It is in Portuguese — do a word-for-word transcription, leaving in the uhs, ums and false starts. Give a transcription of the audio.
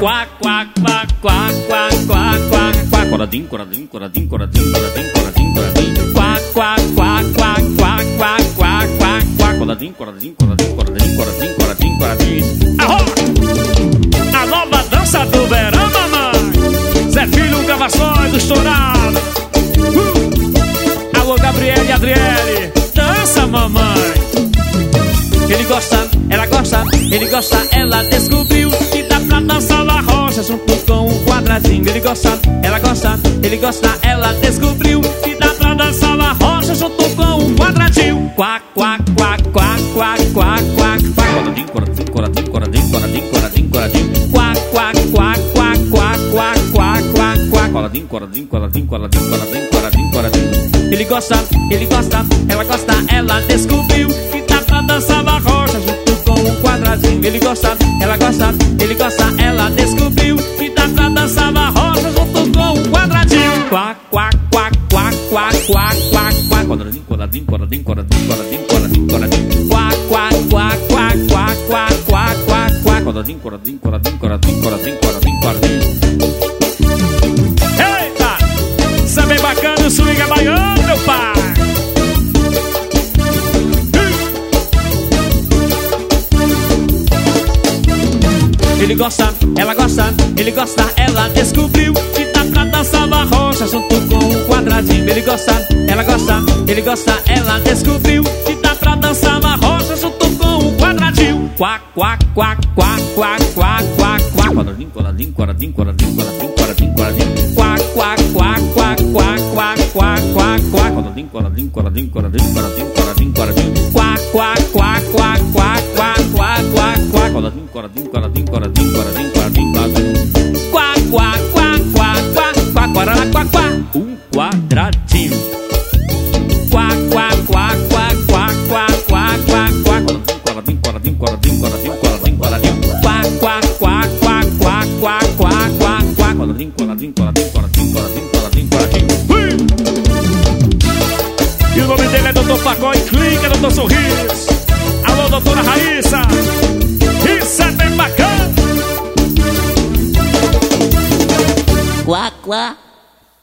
Quá, quá, quá, quá, quá, quá, quá, quá. Coradinho, coradinho, coradinho, coradinho, coradinho, coradinho, coradinho. Quá, quá, quá, quá, quá, quá, quá, quá, quá. Coradinho, coradinho, coradinho, coradinho, coradinho, coradinho, coradinho. Arro! A nova dança do verão, mamãe. Zé Filho, gravações do estourado. Uh! Alô, Gabriele e Adriele. Dança, mamãe. Ele gosta, ela gosta, ele gosta, ela descobriu que dá pra dançar na rocha junto com um quadradinho. Ele gosta, ela gosta, ele gosta, ela descobriu que dá pra dançar na rocha junto com um quadradinho. Quá, quá, quá, quá, quá, quá, quá, quá. Coradinho, coradinho, coradinho, coradinho, coradinho, coradinho, coradinho. Quá, quá, quá, quá, quá, quá, quá, quá, quá. Coradinho, coradinho, coradinho, coradinho, coradinho, coradinho, coradinho. Ele gosta, ele gosta, ela gosta, ela descobriu que dá pra dançar na rocha junto com um quadradinho. Ele gosta, ela gosta, ele gosta, ela descobriu que dá pra dançar na rocha junto com um quadradinho. Quá, quá, quá, quá, quá, quá, quá, quá. Quadradinho, quadradinho, quadradinho, quadradinho, quadradinho, quadradinho, quadradinho. Quá, quá, quá, quá, quá, quá, quá, quá, quá. Quadradinho, quadradinho, quadradinho, quadradinho, quadradinho, quadradinho, quadradinho. Eita! Isso é bem bacana, o swing é baiano, meu pai. Ele gosta, ela gosta, ele gosta, ela descobriu que dá pra dançar na rocha junto com um quadradinho. Ele gosta, ela gosta, ele gosta, ela descobriu que dá pra dançar na rocha junto com um quadradinho. Quá, quá, quá, quá, quá, quá, quá, quá. Quadradinho, quadradinho, quadradinho, quadradinho, quadradinho, quadradinho, quadradinho. Quá, quá, quá, quá, quá, quá, quá, quá, quá. Quadradinho, quadradinho, quadradinho, quadradinho, quadradinho, quadradinho, quadradinho. Quá, quá, quá, quá, quá, quá, quá, quá, quá. Quadradinho, quadradinho, quadradinho, quadradinho, quadradinho, quadradinho, quadradinho. Quá, quá, quá, quá, quá, quá, quá, quá, quá. Um quadradinho. Quá, quá, quá, quá, quá, quá, quá, quá, quá. Quadradinho, quadradinho, quadradinho, quadradinho, quadradinho, quadradinho. Quá, quá, quá, quá, quá, quá, quá, quá, quá. Quadradinho, quadradinho, quadradinho, quadradinho, quadradinho, quadradinho, quadradinho. E o nome dele é doutor Facó e Clínica doutor Sorriso. Alô, doutora Raíssa. Isso é bem bacana. Quá, quá.